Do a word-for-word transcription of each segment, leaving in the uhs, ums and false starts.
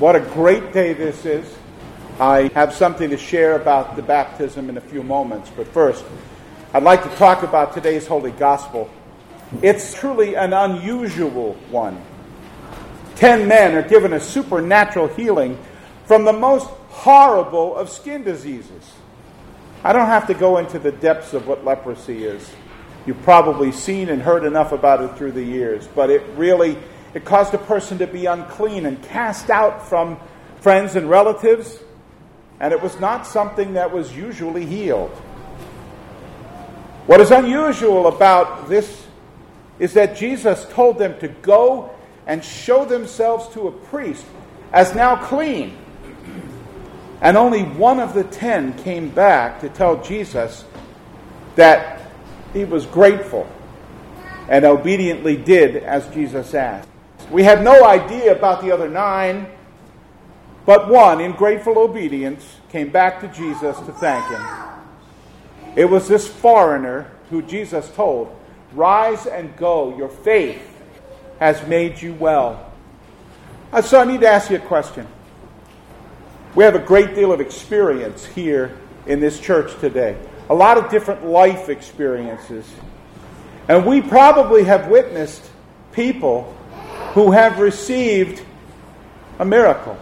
What a great day this is. I have something to share about the baptism in a few moments, but first, I'd like to talk about today's Holy Gospel. It's truly an unusual one. Ten men are given a supernatural healing from the most horrible of skin diseases. I don't have to go into the depths of what leprosy is. You've probably seen and heard enough about it through the years, but it really, it caused a person to be unclean and cast out from friends and relatives, and it was not something that was usually healed. What is unusual about this is that Jesus told them to go and show themselves to a priest as now clean. And only one of the ten came back to tell Jesus that he was grateful and obediently did as Jesus asked. We have no idea about the other nine, but one, in grateful obedience, came back to Jesus to thank him. It was this foreigner who Jesus told, "Rise and go, your faith has made you well." Uh, so I need to ask you a question. We have a great deal of experience here in this church today. A lot of different life experiences. And we probably have witnessed people who have received a miracle.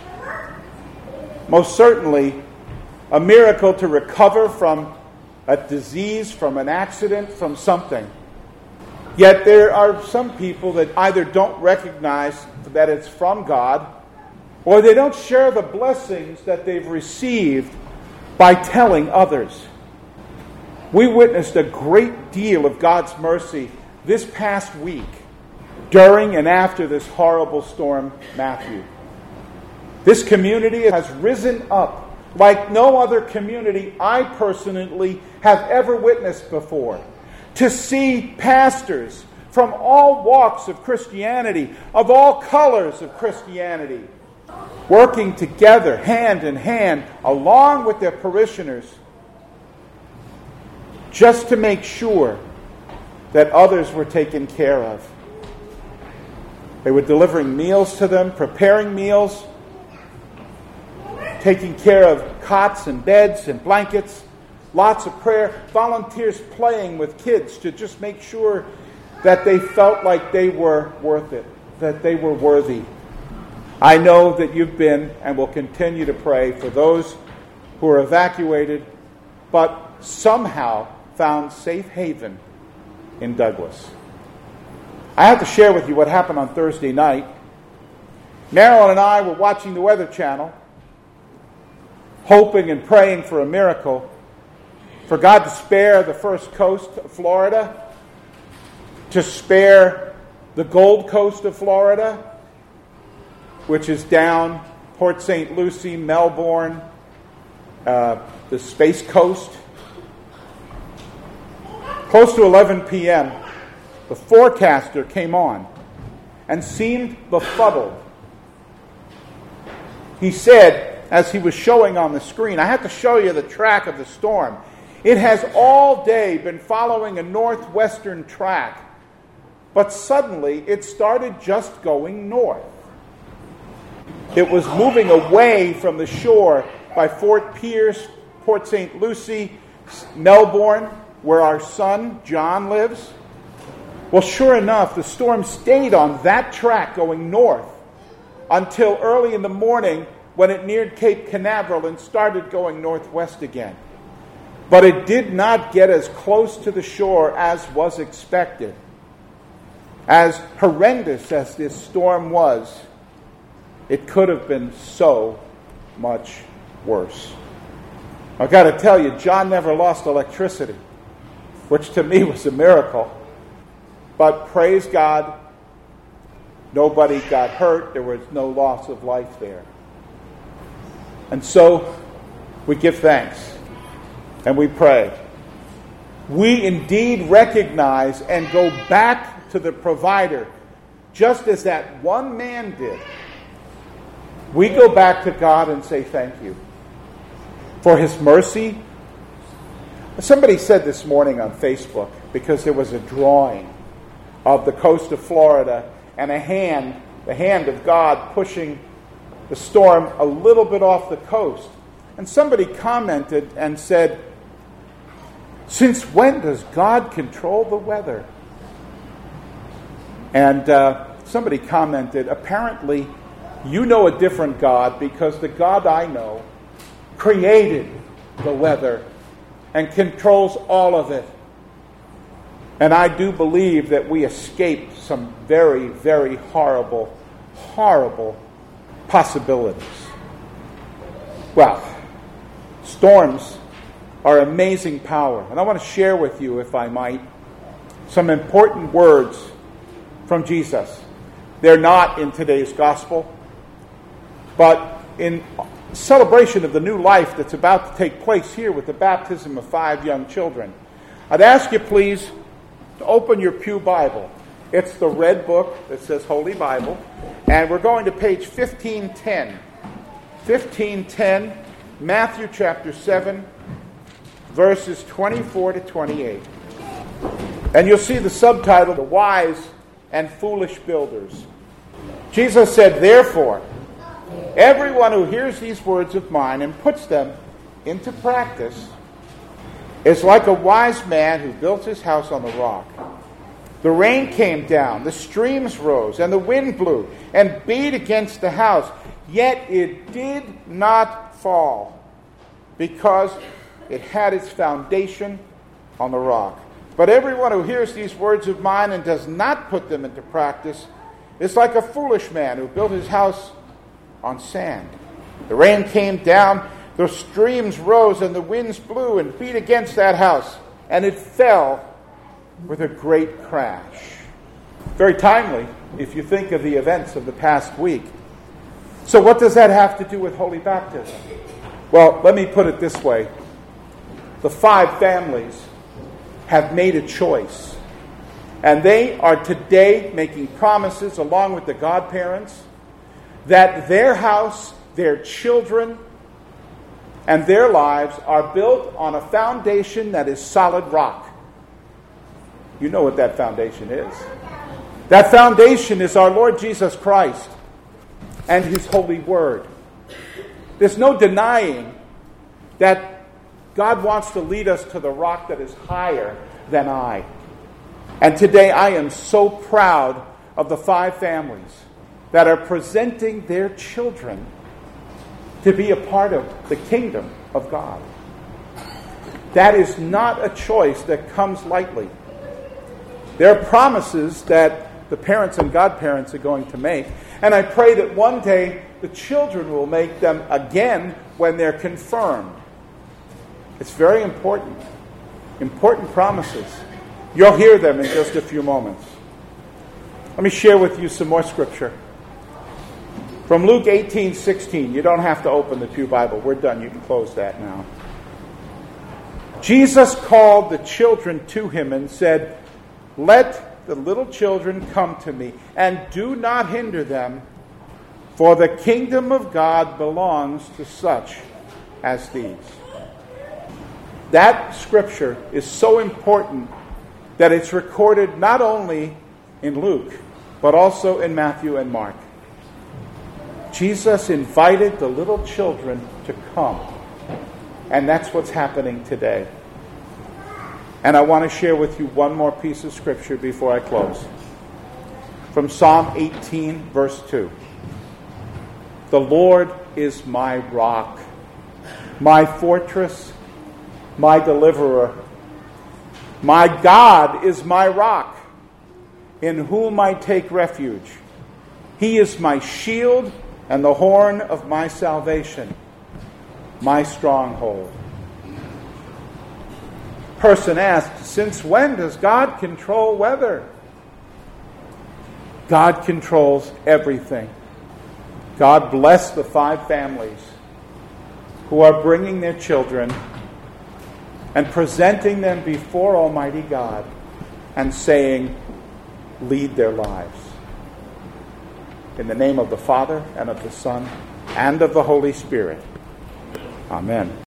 Most certainly, a miracle to recover from a disease, from an accident, from something. Yet there are some people that either don't recognize that it's from God, or they don't share the blessings that they've received by telling others. We witnessed a great deal of God's mercy this past week, during and after this horrible storm, Matthew. This community has risen up like no other community I personally have ever witnessed before. To see pastors from all walks of Christianity, of all colors of Christianity, working together, hand in hand, along with their parishioners, just to make sure that others were taken care of. They were delivering meals to them, preparing meals, taking care of cots and beds and blankets, lots of prayer, volunteers playing with kids to just make sure that they felt like they were worth it, that they were worthy. I know that you've been and will continue to pray for those who are evacuated, but somehow found safe haven in Douglas. I have to share with you what happened on Thursday night. Marilyn and I were watching the Weather Channel, hoping and praying for a miracle, for God to spare the first coast of Florida, to spare the Gold Coast of Florida, which is down Port Saint Lucie, Melbourne, uh, the Space Coast. Close to eleven p.m., the forecaster came on and seemed befuddled. He said, as he was showing on the screen, I have to show you the track of the storm. It has all day been following a northwestern track, but suddenly it started just going north. It was moving away from the shore by Fort Pierce, Port Saint Lucie, Melbourne, where our son John lives. Well, sure enough, the storm stayed on that track going north until early in the morning when it neared Cape Canaveral and started going northwest again. But it did not get as close to the shore as was expected. As horrendous as this storm was, it could have been so much worse. I've got to tell you, John never lost electricity, which to me was a miracle. But praise God, nobody got hurt. There was no loss of life there. And so we give thanks and we pray. We indeed recognize and go back to the provider, just as that one man did. We go back to God and say thank you for his mercy. Somebody said this morning on Facebook, because there was a drawing of the coast of Florida and a hand, the hand of God pushing the storm a little bit off the coast. And somebody commented and said, "Since when does God control the weather?" And uh, somebody commented, "Apparently, you know a different God, because the God I know created the weather and controls all of it." And I do believe that we escaped some very, very horrible, horrible possibilities. Well, storms are amazing power. And I want to share with you, if I might, some important words from Jesus. They're not in today's gospel, but in celebration of the new life that's about to take place here with the baptism of five young children. I'd ask you, please, to open your pew Bible. It's the red book that says Holy Bible, and we're going to page fifteen ten. fifteen ten, Matthew chapter seven, verses twenty-four to twenty-eight. And you'll see the subtitle, The Wise and Foolish Builders. Jesus said, "Therefore, everyone who hears these words of mine and puts them into practice is like a wise man who built his house on the rock. The rain came down, the streams rose, and the wind blew and beat against the house. Yet it did not fall, because it had its foundation on the rock. But everyone who hears these words of mine and does not put them into practice is like a foolish man who built his house on sand. The rain came down, the streams rose, and the winds blew and beat against that house, and it fell with a great crash." Very timely, if you think of the events of the past week. So what does that have to do with holy baptism? Well, let me put it this way. The five families have made a choice, and they are today making promises, along with the godparents, that their house, their children, and their lives are built on a foundation that is solid rock. You know what that foundation is. That foundation is our Lord Jesus Christ and His holy word. There's no denying that God wants to lead us to the rock that is higher than I. And today I am so proud of the five families that are presenting their children to be a part of the kingdom of God. That is not a choice that comes lightly. There are promises that the parents and godparents are going to make, and I pray that one day the children will make them again when they're confirmed. It's very important. Important promises. You'll hear them in just a few moments. Let me share with you some more scripture. From Luke eighteen sixteen. You don't have to open the Pew Bible. We're done. You can close that now. Jesus called the children to him and said, "Let the little children come to me, and do not hinder them, for the kingdom of God belongs to such as these." That scripture is so important that it's recorded not only in Luke, but also in Matthew and Mark. Jesus invited the little children to come. And that's what's happening today. And I want to share with you one more piece of scripture before I close. From Psalm eighteen, verse two. "The Lord is my rock, my fortress, my deliverer. My God is my rock, in whom I take refuge. He is my shield and the horn of my salvation, my stronghold." Person asked, since when does God control weather? God controls everything. God bless the five families who are bringing their children and presenting them before Almighty God and saying, lead their lives. In the name of the Father, and of the Son, and of the Holy Spirit. Amen.